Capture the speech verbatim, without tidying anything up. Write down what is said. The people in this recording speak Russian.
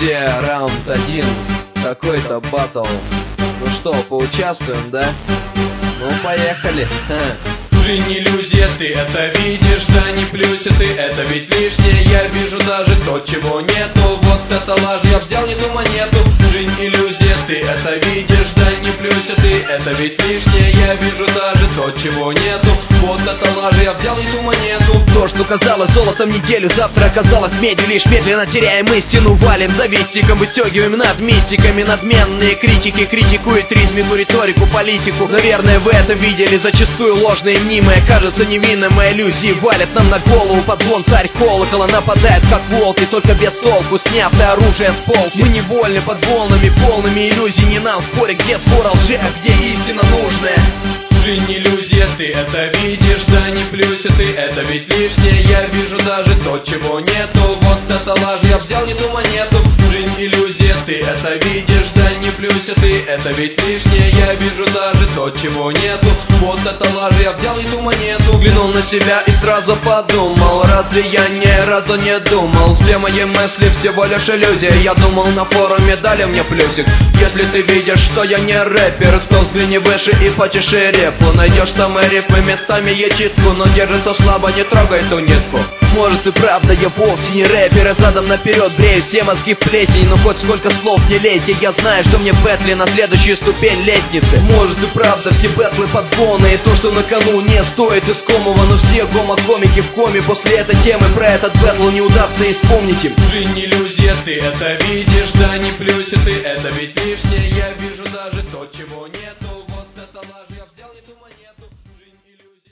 иллюзия, раунд один, какой-то батл. Ну что, поучаствуем, да? Ну, поехали. Жизнь иллюзия, ты это видишь, да не плюйся ты, это ведь лишнее. Я вижу даже то, чего нету, вот это ложь, я взял не ту монету. Жизнь иллюзия, ты это видишь, да не плюйся ты, это ведь лишнее. Я вижу даже то, чего нету, вот это ложь, я взял не ту монету. То, что казалось золотом неделю, завтра оказалось медью. Лишь медленно теряем истину, валим завистиком, выстегиваем над мистиками. Надменные критики критикуют ритмику, риторику, политику. Наверное, вы это видели, зачастую ложные мнимые. Кажется невинным, а иллюзии валят нам на голову. Под звон царь колокола нападает, как волки, только без толку, снятое оружие с полки. Мы невольны под волнами, полными иллюзий. Не нам спорить, где спор о лжи, а где истина нужная. Жизнь иллюзия, ты это видишь, да не плюйся ты, это ведь лишнее. Я вижу даже то, чего нету, вот это ложь, я взял не ту монету. Жизнь иллюзия, ты это видишь, да не плюйся ты, это ведь лишнее. Я вижу даже то, чего нету, вот это ложь, я взял не ту монету. Глянул на себя и сразу подумал, разве я ни разу не думал? Все мои мысли всего лишь иллюзия. Я думал, на форуме дали мне плюсик. Если ты видишь, что я не рэпер, то взгляни выше и потише репу. Найдешь там и рифмы, местами я читку, но держится слабо, не трогай ту нитку. Может и правда, я вовсе не рэпер, я задом наперед брею все мозги в плесень. Но хоть сколько слов не лейте, я знаю, что мне бэтли на следующую ступень лестницы. Может и правда, все бэтлы подгоны, и то, что на кону не стоит искомого. Но все гомо-комики в коме после этой темы, про этот бэтл не удастся и вспомнить им. Жизнь иллюзия, ты это видишь, да не плюйся ты, это ведь лишнее. Я вижу даже то, чего нету.